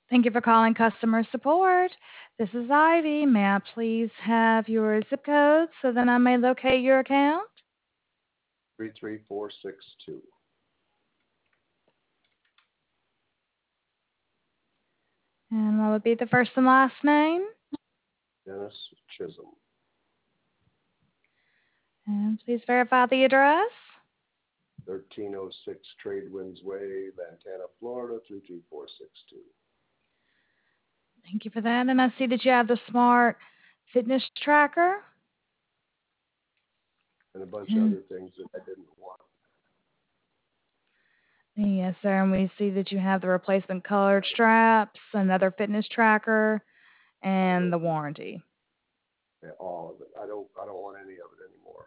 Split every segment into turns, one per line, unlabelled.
Thank you for calling customer support. This is Ivy. May I please have your zip code so that I may locate your account?
33462.
And what would be the first and last name?
Dennis Chisholm.
And please verify the address.
1306 Tradewinds Way, Lantana, Florida, 33462.
Thank you for that. And I see that you have the smart fitness tracker.
And a bunch of other things that I didn't want.
Yes, sir. And we see that you have the replacement colored straps, another fitness tracker, and the warranty.
Yeah, all of it. I don't want any of it anymore.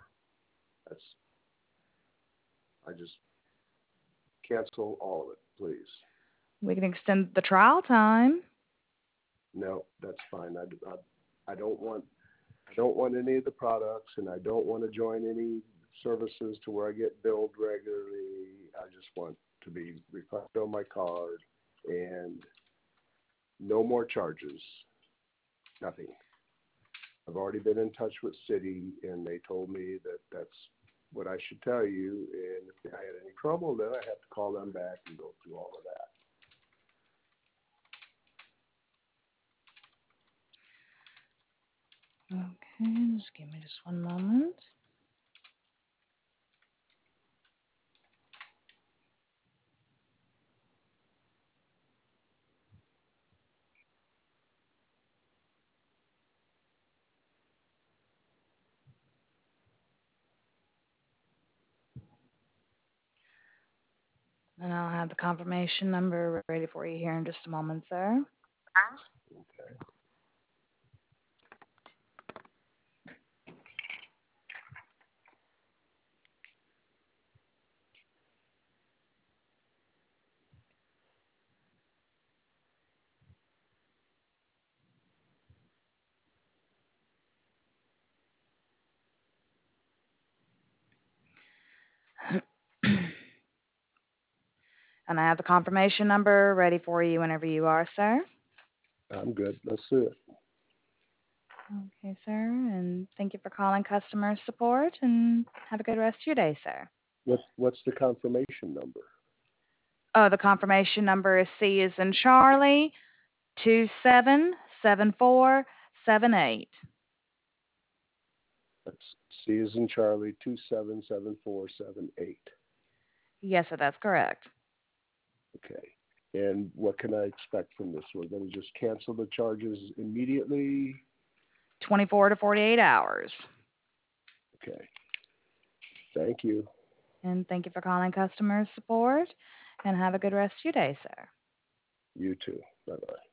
I just cancel all of it, please.
We can extend the trial time.
No, that's fine. I don't want any of the products, and I don't want to join any services to where I get billed regularly. I just want to be refunded on my card and no more charges. Nothing. I've already been in touch with Citi, and they told me that that's what I should tell you. And if I had any trouble, then I have to call them back and go through all of that.
Okay, just give me just one moment. And I'll have the confirmation number ready for you here in just a moment, sir.
Okay.
And I have the confirmation number ready for you whenever you are, sir.
I'm good. Let's do it.
Okay, sir. And thank you for calling customer support, and have a good rest of your day, sir.
What's the confirmation number?
Oh, the confirmation number is C as in Charlie, 277478.
That's C as in Charlie 277478.
Yes, sir, that's correct.
Okay. And what can I expect from this? We're going to just cancel the charges immediately?
24 to 48 hours.
Okay. Thank you.
And thank you for calling customer support, and have a good rest of your day, sir.
You too. Bye-bye.